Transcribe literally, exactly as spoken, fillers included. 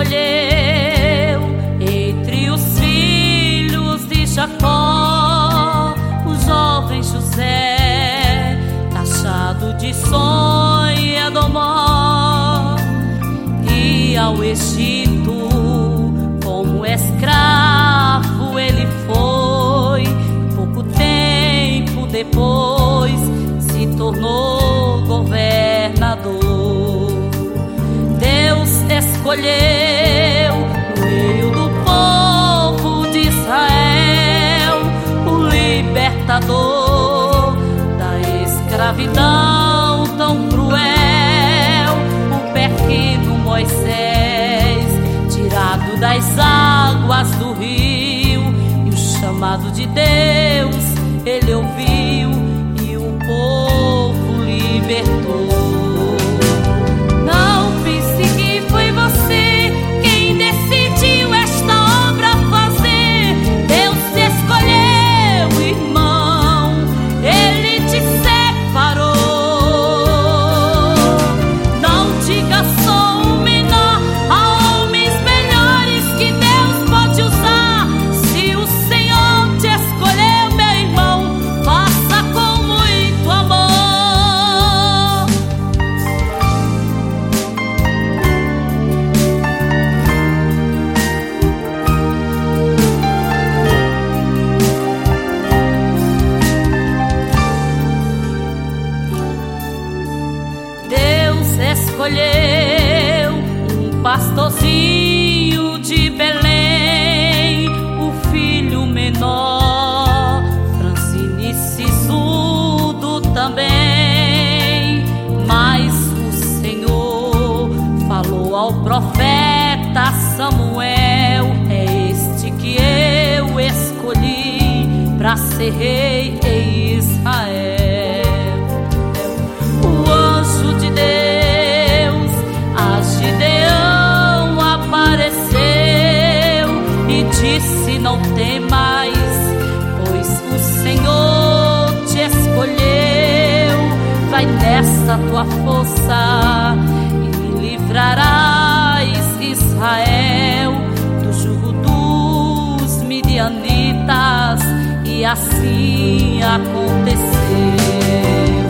escolheu entre os filhos de Jacó o jovem José, taxado de sonho e Edomó, e ao Egito como escravo ele foi. Pouco tempo depois se tornou governador. Deus escolheu no meio do povo de Israel o libertador da escravidão tão cruel, o pequeno Moisés, tirado das águas do rio, e o chamado de Deus ele ouviu e o povo libertou. Não pense que foi você quem decidiu esta obra fazer. Deus te escolheu, irmão, ele te separou. Não diga sou o menor, há homens melhores que Deus pode usar. Se o Senhor te escolheu, meu irmão, faça com muito amor. Deus escolheu um pastorzinho de Belém, o filho menor, Francine sisudo também. Mas o Senhor falou ao profeta Samuel: é este que eu escolhi para ser rei em Israel. O anjo de Deus a Gideão apareceu e disse: não temas, pois o Senhor te escolheu. Vai nessa tua força e livrarás Israel do jugo dos midianitas. E assim aconteceu.